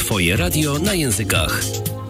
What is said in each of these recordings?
Twoje radio na językach.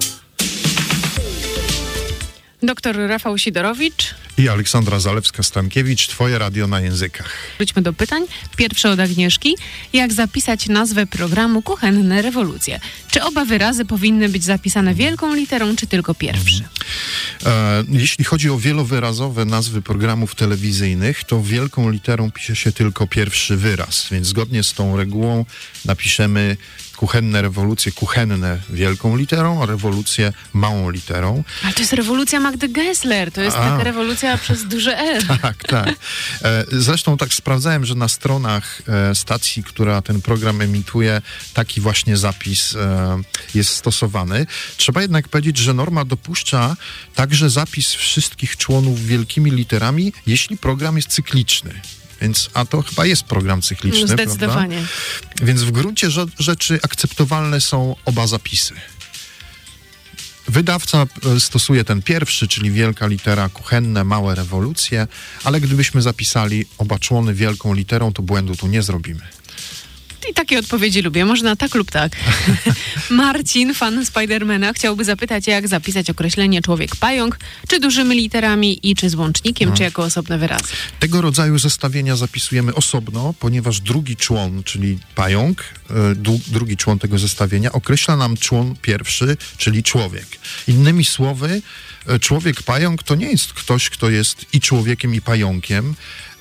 Doktor Rafał Sidorowicz i Aleksandra Zalewska-Stankiewicz. Twoje radio na językach. Wróćmy do pytań. Pierwsze od Agnieszki. Jak zapisać nazwę programu Kuchenne Rewolucje? Czy oba wyrazy powinny być zapisane wielką literą, czy tylko pierwszy? Jeśli chodzi o wielowyrazowe nazwy programów telewizyjnych, to wielką literą pisze się tylko pierwszy wyraz, więc zgodnie z tą regułą napiszemy Kuchenne Rewolucje, kuchenne wielką literą, a rewolucję małą literą. Ale to jest rewolucja Magdy Gessler, to jest taka rewolucja przez duże R. Tak. Zresztą tak sprawdzałem, że na stronach stacji, która ten program emituje, taki właśnie zapis jest stosowany. Trzeba jednak powiedzieć, że norma dopuszcza także zapis wszystkich członów wielkimi literami, jeśli program jest cykliczny. A to chyba jest program cykliczny, zdecydowanie. Prawda? Więc w gruncie rzeczy akceptowalne są oba zapisy. Wydawca stosuje ten pierwszy, czyli wielka litera, kuchenne, małe rewolucje, ale gdybyśmy zapisali oba człony wielką literą, to błędu tu nie zrobimy. I takie odpowiedzi lubię. Można tak lub tak. Marcin, fan Spidermana, chciałby zapytać, jak zapisać określenie człowiek-pająk, czy dużymi literami i czy z łącznikiem, czy jako osobne wyrazy. Tego rodzaju zestawienia zapisujemy osobno, ponieważ drugi człon, czyli pająk, drugi człon tego zestawienia określa nam człon pierwszy, czyli człowiek. Innymi słowy, człowiek-pająk to nie jest ktoś, kto jest i człowiekiem, i pająkiem,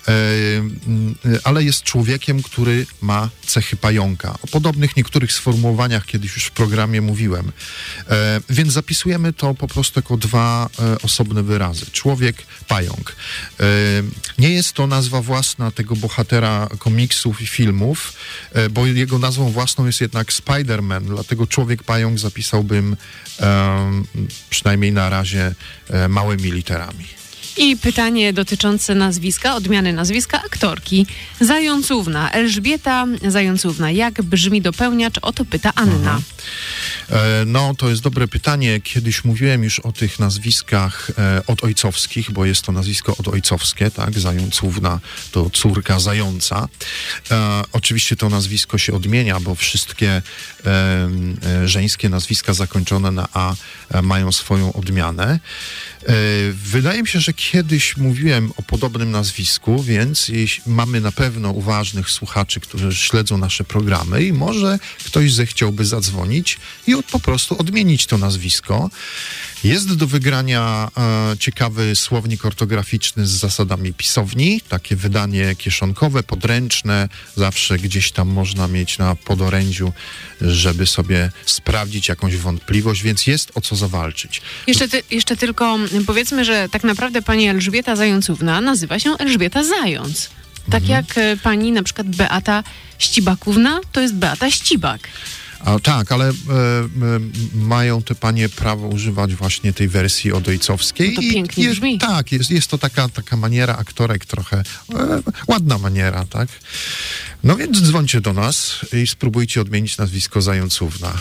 ale jest człowiekiem, który ma cechy pająka. O podobnych niektórych sformułowaniach kiedyś już w programie mówiłem. Więc zapisujemy to po prostu jako dwa osobne wyrazy. Człowiek, pająk. Nie jest to nazwa własna tego bohatera komiksów i filmów, bo jego nazwą własną jest jednak Spider-Man, dlatego człowiek, pająk zapisałbym przynajmniej na razie małymi literami. I pytanie dotyczące nazwiska, odmiany nazwiska aktorki. Zającówna, Elżbieta Zającówna. Jak brzmi dopełniacz? O to pyta Anna. No, to jest dobre pytanie. Kiedyś mówiłem już o tych nazwiskach odojcowskich, bo jest to nazwisko odojcowskie, tak? Zającówna to córka zająca. Oczywiście to nazwisko się odmienia, bo wszystkie żeńskie nazwiska zakończone na A mają swoją odmianę. Wydaje mi się, że kiedyś mówiłem o podobnym nazwisku, więc mamy na pewno uważnych słuchaczy, którzy śledzą nasze programy i może ktoś zechciałby zadzwonić i po prostu odmienić to nazwisko. Jest do wygrania ciekawy słownik ortograficzny z zasadami pisowni, takie wydanie kieszonkowe, podręczne, zawsze gdzieś tam można mieć na podorędziu, żeby sobie sprawdzić jakąś wątpliwość, więc jest o co zawalczyć. Jeszcze tylko powiedzmy, że tak naprawdę pani Elżbieta Zającówna nazywa się Elżbieta Zając. Tak jak pani na przykład Beata Ścibakówna, to jest Beata Ścibak. Tak, ale mają te panie prawo używać właśnie tej wersji odojcowskiej. No to pięknie brzmi. Tak, jest to taka maniera aktorek trochę, ładna maniera, tak? No więc dzwońcie do nas i spróbujcie odmienić nazwisko Zającówna.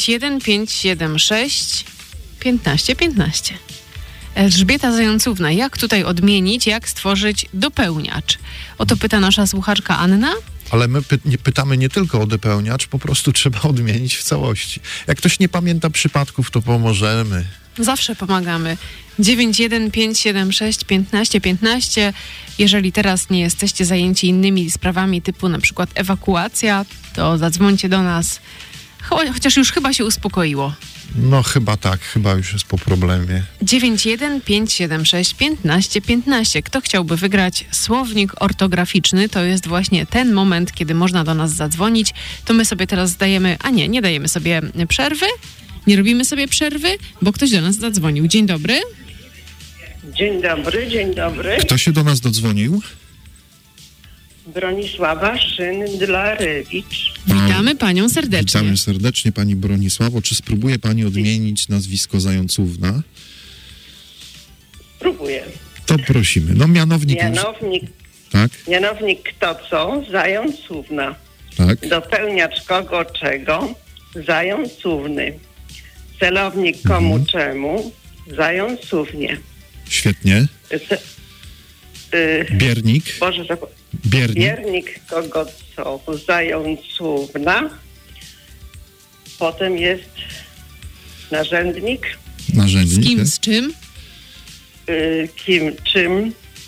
91576 1515. Elżbieta Zającówna. Jak tutaj odmienić, jak stworzyć dopełniacz? O to pyta nasza słuchaczka Anna. Ale my pytamy nie tylko o dopełniacz, po prostu trzeba odmienić w całości. Jak ktoś nie pamięta przypadków, to pomożemy. Zawsze pomagamy. 91576 1515. Jeżeli teraz nie jesteście zajęci innymi sprawami typu na przykład ewakuacja, to zadzwońcie do nas. Chociaż już chyba się uspokoiło. No chyba tak, chyba już jest po problemie. 91576 1515. Kto chciałby wygrać słownik ortograficzny, to jest właśnie ten moment, kiedy można do nas zadzwonić. To my sobie teraz nie dajemy sobie przerwy, nie robimy sobie przerwy, bo ktoś do nas zadzwonił. Dzień dobry. Dzień dobry. Kto się do nas dodzwonił? Bronisława Szyndlarewicz. Witamy panią serdecznie. Witamy serdecznie pani Bronisławo. Czy spróbuje pani odmienić nazwisko Zającówna? Próbuję. To prosimy. No mianownik... Tak? Mianownik kto co? Zającówna. Tak. Dopełniacz kogo czego? Zającówny. Celownik komu czemu? Zającównie. Świetnie. Biernik. Biernik kogo co? Zającówna. Potem jest narzędnik. Narzędnik. Z kim, tak? z czym? Czym?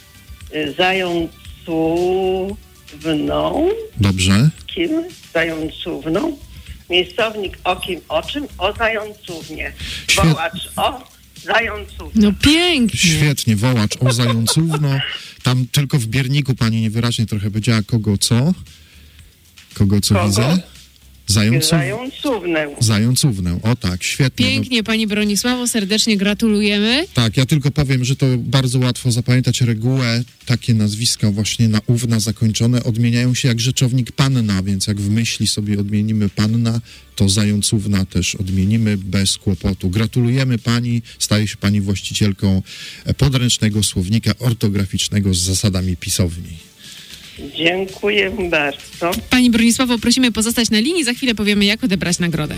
Zającówną. Dobrze. Kim? Zającówną. Miejscownik o kim? O czym? O zającównie. Wołacz o zającównie. No pięknie. Świetnie, wołacz o zającówno. Tam tylko w bierniku pani niewyraźnie trochę powiedziała kogo co. Kogo co Kogo? widzę? Zającównę. Zającównę. O tak, świetnie. Pięknie, pani Bronisławo, serdecznie gratulujemy. Tak, ja tylko powiem, że to bardzo łatwo zapamiętać regułę. Takie nazwiska właśnie na ówna zakończone odmieniają się jak rzeczownik panna, więc jak w myśli sobie odmienimy panna, to zającówna też odmienimy bez kłopotu. Gratulujemy pani, staje się pani właścicielką podręcznego słownika ortograficznego z zasadami pisowni. Dziękuję bardzo. Pani Bronisławo, prosimy pozostać na linii, za chwilę powiemy, jak odebrać nagrodę.